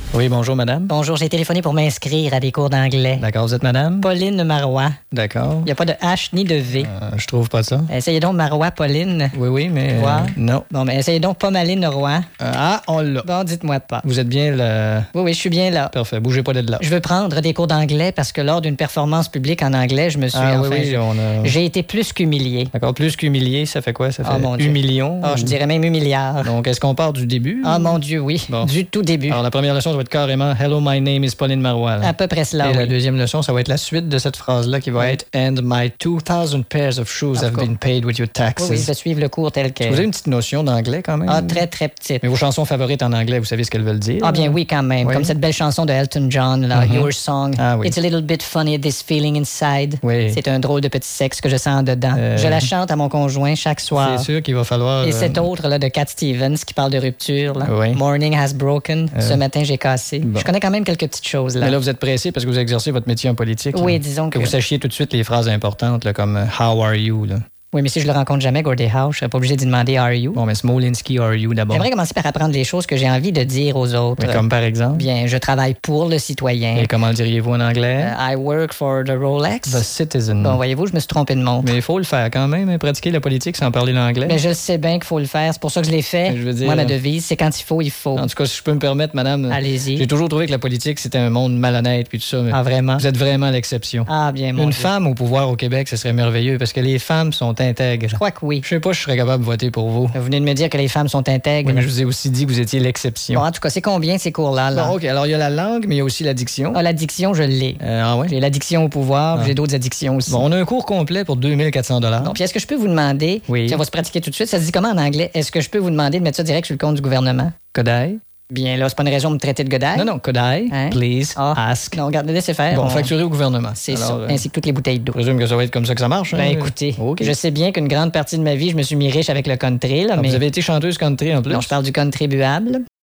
Oui, bonjour, madame. Bonjour, j'ai téléphoné pour m'inscrire à des cours d'anglais. D'accord, vous êtes madame? Pauline Marois. D'accord. Il n'y a pas de H ni de V. Je trouve pas ça. Essayez donc Marois, Pauline. Oui, mais... Voir. non. Bon, mais essayez donc Pomaline Roy. On l'a. Bon, dites-moi pas. Vous êtes bien le... Oui, je suis bien là. Parfait, bougez pas de là. Je veux prendre des cours d'anglais parce que lors d'une performance publique en anglais, je me suis... J'ai été plus qu'humilié. D'accord, plus qu'humilié, ça fait quoi? Ça fait mon Dieu. humilion? Je dirais même humiliard. Donc, est-ce qu'on part du début? Mon Dieu, oui. Bon. Du tout début. Alors, la première leçon, ça va être carrément « Hello, my name is Pauline Marois ». À peu près cela, Et oui. la deuxième leçon, ça va être la suite de cette phrase-là qui va être « And my 2,000 pairs of shoes have been paid with your taxes ». Oui, je vais suivre le cours tel quel. Vous avez une petite notion d'anglais quand même? Très, très petite. Mais vos chansons favorites en anglais, vous savez ce qu'elles veulent dire? Bien oui, quand même. Oui. Comme cette belle chanson de Elton John, là, Your Song. Ah oui. It's a little bit funny, this feeling inside. Oui. C'est un drôle de petit sexe que je sens dedans. Je la chante à mon conjoint chaque soir. C'est sûr qu'il va falloir... Et cette autre là, de Cat Stevens qui parle de rupture. Là. Oui. Morning has broken. Ce matin, j'ai cassé. bon. Je connais quand même quelques petites choses. Là. Mais là, vous êtes pressé parce que vous exercez votre métier en politique. Oui, là. disons que... vous sachiez tout de suite les phrases importantes, là, comme « How are you » là. Oui, mais si je le rencontre jamais, Gordie Howe, je serais pas obligé d'y demander « Are you? » Bon, mais Smolinski, are you d'abord? J'aimerais commencer par apprendre les choses que j'ai envie de dire aux autres. Mais comme par exemple? Bien, je travaille pour le citoyen. Et comment le diriez-vous en anglais? I work for the Rolex. The citizen. Bon, voyez-vous, je me suis trompé de montre. Mais il faut le faire quand même, hein, pratiquer la politique sans parler l'anglais. Mais je sais bien qu'il faut le faire. C'est pour ça que je l'ai fait. Je veux dire- Moi, ma devise, c'est quand il faut, il faut. En tout cas, si je peux me permettre, madame, Allez-y. j'ai toujours trouvé que la politique, c'était un monde malhonnête puis tout ça. Mais Vraiment? vous êtes vraiment l'exception. Bien, mon Une Dieu. femme au pouvoir au Québec, ce serait merveilleux parce que les femmes sont intègres. Je crois que oui. Je sais pas si je serais capable de voter pour vous. Vous venez de me dire que les femmes sont intègres. Oui, mais je vous ai aussi dit que vous étiez l'exception. Bon, en tout cas, c'est combien ces cours-là? Là? Bon, OK. Alors, il y a la langue, mais il y a aussi l'addiction. L'addiction, je l'ai. Ouais? J'ai l'addiction au pouvoir, j'ai d'autres addictions aussi. Bon, on a un cours complet pour 2400 $. Puis est-ce que je peux vous demander, Oui. puis on va se pratiquer tout de suite, ça se dit comment en anglais? Est-ce que je peux vous demander de mettre ça direct sur le compte du gouvernement? Could I? Bien là, c'est pas une raison de me traiter de godaille. Non, could I, Hein? please, ask? Non, regarde, laissez faire. Bon, facturé au gouvernement. C'est Alors, ça, ainsi que toutes les bouteilles d'eau. Je présume que ça va être comme ça que ça marche. Hein? Écoutez, OK. je sais bien qu'une grande partie de ma vie, je me suis mis riche avec le country, là, mais... Vous avez été chanteuse country en plus? Non, je parle du contribuable.